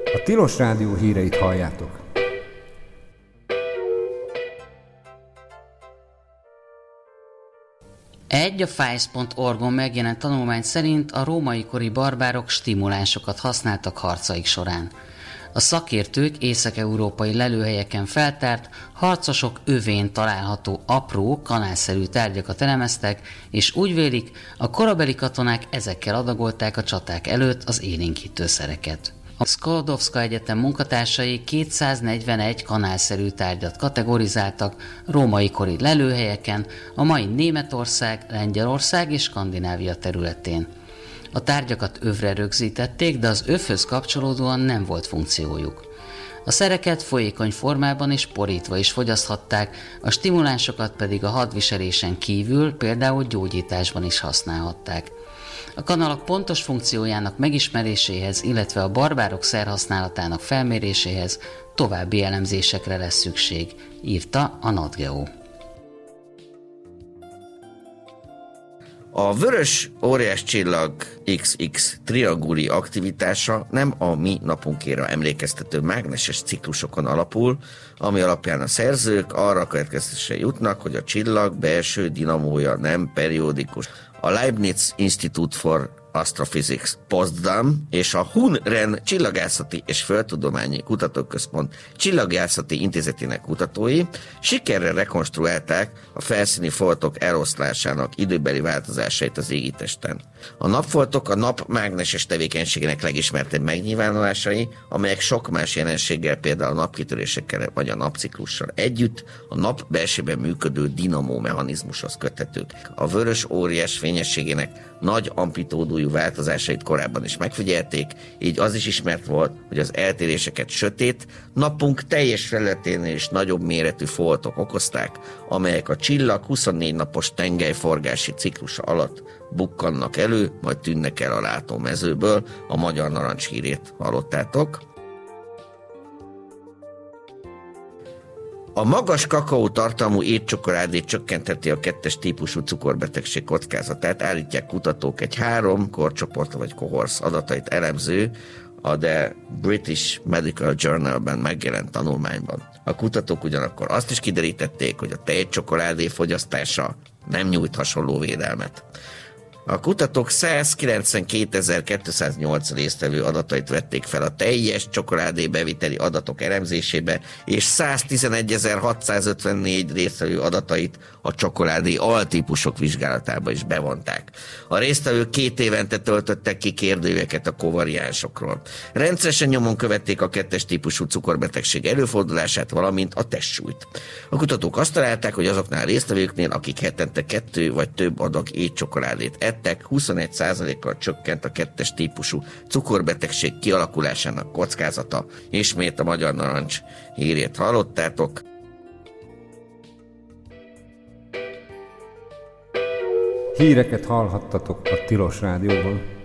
A Tilos Rádió híreit halljátok. A FICE.org-on megjelent tanulmány szerint a római kori barbárok stimulánsokat használtak harcaik során. A szakértők észak-európai lelőhelyeken feltárt, harcosok övén található apró, kanálszerű tárgyakat elemeztek, és úgy vélik, a korabeli katonák ezekkel adagolták a csaták előtt az élénkítőszereket. A Sklodowska Egyetem munkatársai 241 kanálszerű tárgyat kategorizáltak római kori lelőhelyeken, a mai Németország, Lengyelország és Skandinávia területén. A tárgyakat övre rögzítették, de az övhöz kapcsolódóan nem volt funkciójuk. A szereket folyékony formában és porítva is fogyaszthatták, a stimulánsokat pedig a hadviselésen kívül, például gyógyításban is használhatták. A kanalak pontos funkciójának megismeréséhez, illetve a barbárok szerhasználatának felméréséhez további elemzésekre lesz szükség, írta a NatGeo. A vörös óriáscsillag XX trianguli aktivitása nem a mi napunkére emlékeztető mágneses ciklusokon alapul, ami alapján a szerzők arra következtetésre jutnak, hogy a csillag belső dinamója nem periódikus. A Leibniz Institute for Astrophysics Potsdam és a Hun-Ren Csillagászati és Földtudományi Kutatóközpont Csillagjászati Intézetének kutatói sikerrel rekonstruálták a felszíni foltok eloszlásának időbeli változásait az égitesten. A napfoltok a nap mágneses tevékenységének legismertebb megnyilvánulásai, amelyek sok más jelenséggel, például a napkitörésekkel vagy a napciklussal együtt a nap belsőben működő dinamó mechanizmushoz köthetők. A vörös óriás fényességének nagy amplitódújú változásait korábban is megfigyelték, így az is ismert volt, hogy az eltéréseket sötét, napunk teljes felületénél is nagyobb méretű foltok okozták, amelyek a csillag 24 napos tengelyforgási ciklusa alatt bukkannak elő, majd tűnnek el a látómezőből. A Magyar Narancs hírét hallottátok. A magas kakaótartalmú étcsokoládé csökkentheti a 2-es típusú cukorbetegség kockázatát, állítják kutatók egy 3 korcsoport vagy kohorsz adatait elemző, a The British Medical Journal-ben megjelent tanulmányban. A kutatók ugyanakkor azt is kiderítették, hogy a tejcsokoládé fogyasztása nem nyújt hasonló védelmet. A kutatók 192.208 résztvevő adatait vették fel a teljes csokoládé beviteli adatok elemzésébe, és 111.654 résztvevő adatait a csokoládé altípusok vizsgálatába is bevonták. A résztvevők 2 évente töltöttek ki kérdőíveket a kovariánsokról. Rendszeresen nyomon követték a 2-es típusú cukorbetegség előfordulását, valamint a testsúlyt. A kutatók azt találták, hogy azoknál a résztvevőknél, akik hetente 2 vagy több adag étcsokoládét ettek, 21%-kal csökkent a 2-es típusú cukorbetegség kialakulásának kockázata. Ismét a Magyar Narancs hírét hallottátok. Híreket hallhattatok a Tilos Rádióban.